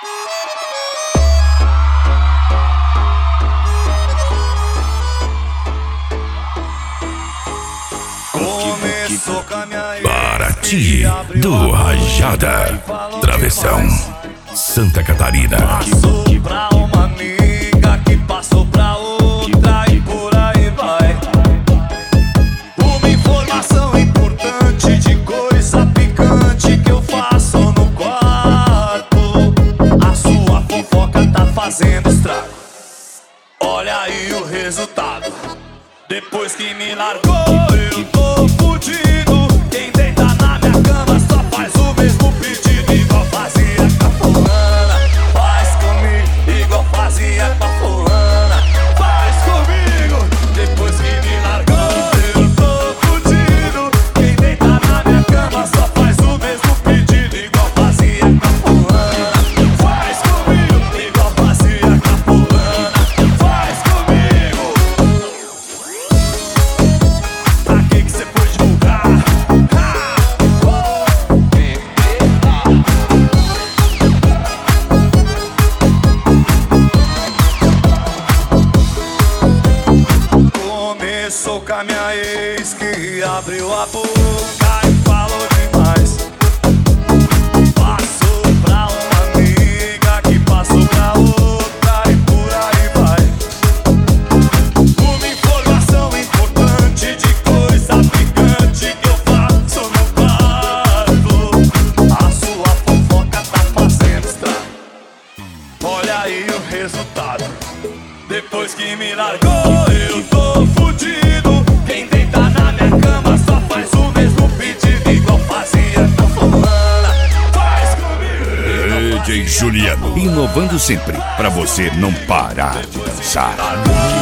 Paraty do Rajada, Travessão, Santa Catarina. Passou pra uma amiga que passou pra outra e por aí vai. Uma informação importante de coisa picante que eu faço no quarto. A sua fofoca tá fazendo estrago. Olha aí o resultado. Depois que me largou, eu tô fudido. Quem deita na minha cama só faz o mesmo pedido. Igual fazia com a fulana, faz comigo. Igual fazia com a fulana, faz comigo. Depois que me largou, eu tô fudido. Quem deita na minha cama só faz o mesmo pedido. Igual fazia com a fulana, faz comigo. Igual fazia com a fulana, faz comigo. Pra que cê foi divulgar? Começou com a minha ex que abriu a boca e falou demais. Passou pra uma amiga que passou pra outra e por aí vai. Uma informação importante de coisa picante que eu faço no quarto. A sua fofoca tá fazendo estrago. Olha aí o resultado. Depois que me largou, eu tô fudido. Quem deita na minha cama só faz o mesmo pedido. Igual fazia com a fulana, faz comigo. DJ Juliano, inovando sempre, pra você não parar de dançar.